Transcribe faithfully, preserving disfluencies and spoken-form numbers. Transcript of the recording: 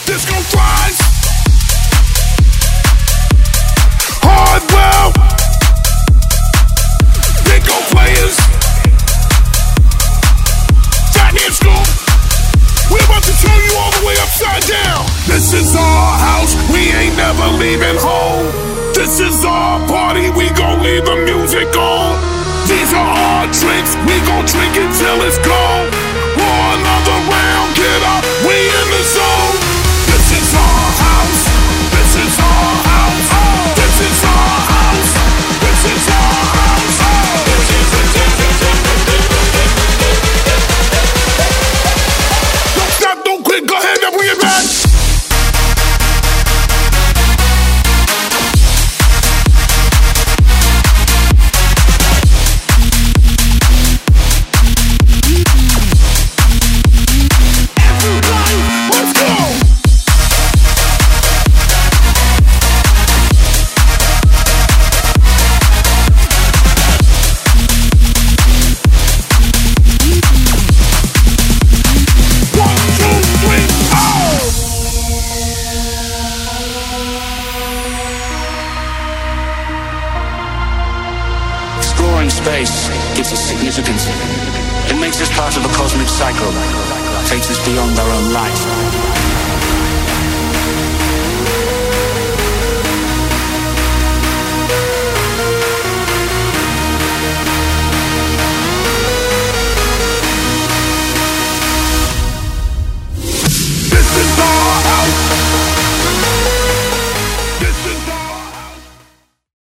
Disco thrives. Hardwell. Bingo players. Fat Nip Scoop. We're about to turn you all the way upside down. This is our house. We ain't never leaving home. This is our party. We gon' leave the music on. These are our drinks. We gon' drink it till it's gone. Pour another round. Get up. We in the zone. This is our house. This is our house. Oh. This is our house. This is our house. Oh. This is Don't stop, don't quit. Go ahead and bring it back. Space gives us significance. It makes us part of a cosmic cycle, takes us beyond our own life.